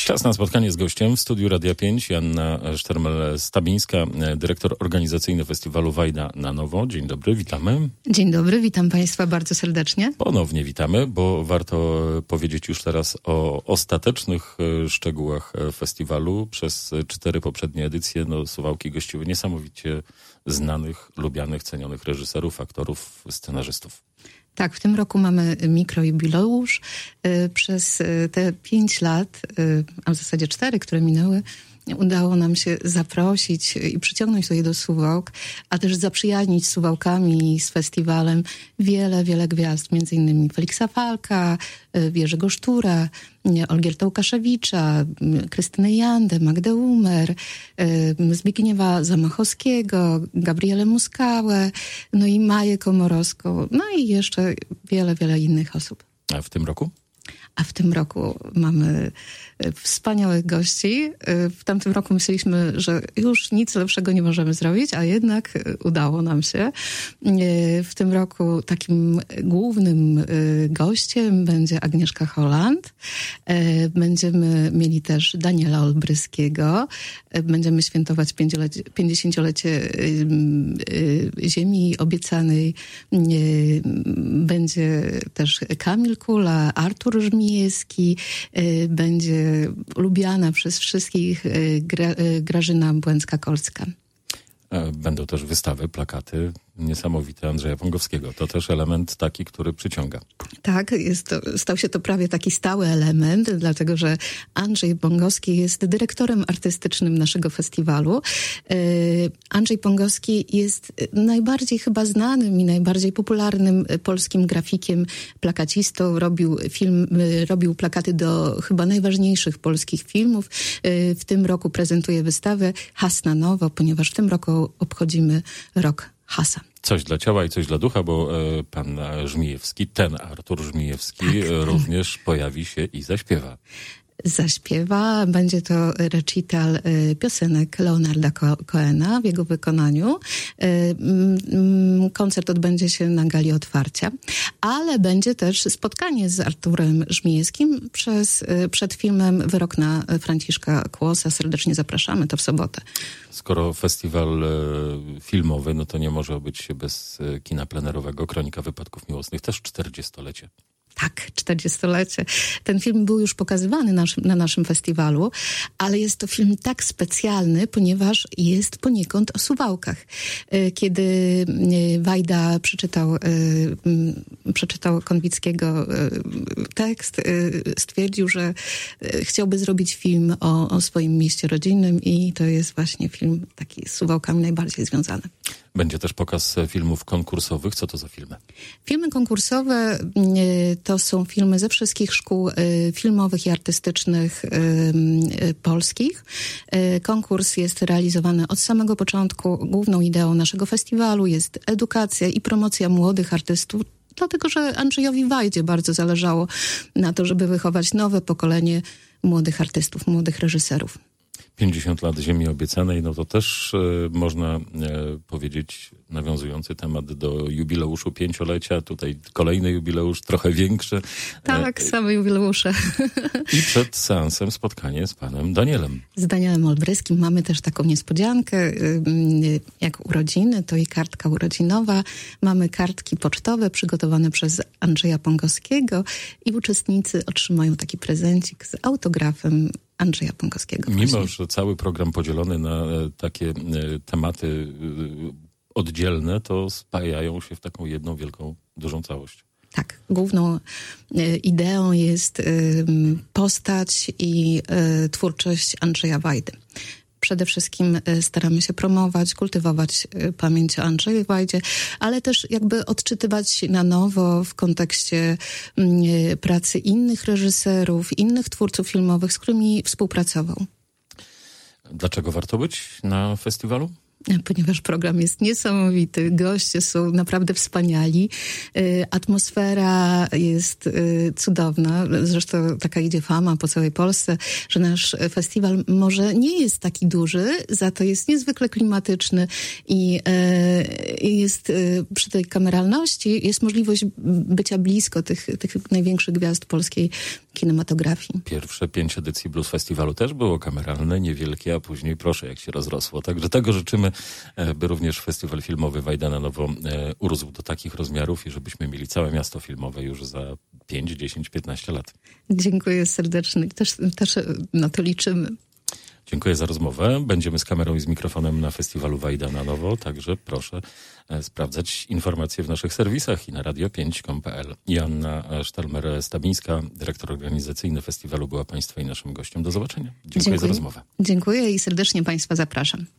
Czas na spotkanie z gościem w studiu Radia 5. Joanna Sztermel-Stabińska, dyrektor organizacyjny festiwalu Wajda na Nowo. Dzień dobry, witamy. Dzień dobry, witam Państwa bardzo serdecznie. Ponownie witamy, bo warto powiedzieć już teraz o ostatecznych szczegółach festiwalu. Przez 4 poprzednie edycje Suwałki gościły niesamowicie znanych, lubianych, cenionych reżyserów, aktorów, scenarzystów. Tak, w tym roku mamy mikrojubileusz. Przez te 5 lat, a w zasadzie 4, które minęły, udało nam się zaprosić i przyciągnąć tutaj do Suwałk, a też zaprzyjaźnić z Suwałkami, z festiwalem wiele gwiazd, między innymi Feliksa Falka, Jerzego Sztura, Olgierda Łukaszewicza, Krystynę Jandę, Magdę Umer, Zbigniewa Zamachowskiego, Gabrielę Muskałę, no i Maję Komorowską, no i jeszcze wiele innych osób. A w tym roku? A w tym roku mamy wspaniałych gości. W tamtym roku myśleliśmy, że już nic lepszego nie możemy zrobić, a jednak udało nam się. W tym roku takim głównym gościem będzie Agnieszka Holland. Będziemy mieli też Daniela Olbryskiego. Będziemy świętować 50-lecie Ziemi Obiecanej. Będzie też Kamil Kula, Artur Żmijewski, będzie lubiana przez wszystkich Grażyna Błęcka-Kolska. Będą też wystawy, plakaty niesamowite Andrzeja Pągowskiego. To też element taki, który przyciąga. Tak, stał się to prawie taki stały element, dlatego że Andrzej Pągowski jest dyrektorem artystycznym naszego festiwalu. Andrzej Pągowski jest najbardziej chyba znanym i najbardziej popularnym polskim grafikiem, plakacistą. Robił plakaty do chyba najważniejszych polskich filmów. W tym roku prezentuje wystawę Has na Nowo, ponieważ w tym roku obchodzimy rok Hasa. Coś dla ciała i coś dla ducha, bo pan Żmijewski, ten Artur Żmijewski również pojawi się i zaśpiewa. Będzie to recital piosenek Leonarda Cohena w jego wykonaniu. Koncert odbędzie się na gali otwarcia, ale będzie też spotkanie z Arturem Żmijewskim przed filmem Wyrok na Franciszka Kłosa. Serdecznie zapraszamy, to w sobotę. Skoro festiwal filmowy, no to nie może obyć się bez kina plenerowego. Kronika wypadków miłosnych, też 40-lecie. Tak, 40-lecie. Ten film był już pokazywany na naszym festiwalu, ale jest to film tak specjalny, ponieważ jest poniekąd o Suwałkach. Kiedy Wajda przeczytał Konwickiego tekst, stwierdził, że chciałby zrobić film o swoim mieście rodzinnym i to jest właśnie film taki z Suwałkami najbardziej związany. Będzie też pokaz filmów konkursowych. Co to za filmy? Filmy konkursowe to są filmy ze wszystkich szkół filmowych i artystycznych polskich. Konkurs jest realizowany od samego początku. Główną ideą naszego festiwalu jest edukacja i promocja młodych artystów, dlatego że Andrzejowi Wajdzie bardzo zależało na to, żeby wychować nowe pokolenie młodych artystów, młodych reżyserów. 50 lat Ziemi Obiecanej, no to też można powiedzieć nawiązujący temat do jubileuszu 5-lecia. Tutaj kolejny jubileusz, trochę większy. Tak, same jubileusze. I przed seansem spotkanie z panem Danielem. Z Danielem Olbryskim mamy też taką niespodziankę, jak urodziny, to i kartka urodzinowa. Mamy kartki pocztowe przygotowane przez Andrzeja Pągowskiego i uczestnicy otrzymają taki prezencik z autografem Andrzeja Pągowskiego. Mimo, że cały program podzielony na takie tematy oddzielne, to spajają się w taką jedną wielką, dużą całość. Tak, główną ideą jest postać i twórczość Andrzeja Wajdy. Przede wszystkim staramy się promować, kultywować pamięć o Andrzeju Wajdzie, ale też jakby odczytywać na nowo w kontekście pracy innych reżyserów, innych twórców filmowych, z którymi współpracował. Dlaczego warto być na festiwalu? ponieważ program jest niesamowity, goście są naprawdę wspaniali, atmosfera jest cudowna, zresztą taka idzie fama po całej Polsce, że nasz festiwal może nie jest taki duży, za to jest niezwykle klimatyczny i jest przy tej kameralności jest możliwość bycia blisko tych największych gwiazd polskiej kinematografii. Pierwsze 5 edycji Blues Festiwalu też było kameralne, niewielkie, a później proszę, jak się rozrosło. Także tego życzymy, by również festiwal filmowy Wajda na Nowo urósł do takich rozmiarów i żebyśmy mieli całe miasto filmowe już za 5, 10, 15 lat. Dziękuję serdecznie. Też na to liczymy. Dziękuję za rozmowę. Będziemy z kamerą i z mikrofonem na festiwalu Wajda na Nowo, także proszę sprawdzać informacje w naszych serwisach i na radio5.pl. Joanna Sztalmer-Stabińska, dyrektor organizacyjny festiwalu, była Państwa i naszym gościem. Do zobaczenia. Dziękuję za rozmowę. Dziękuję i serdecznie Państwa zapraszam.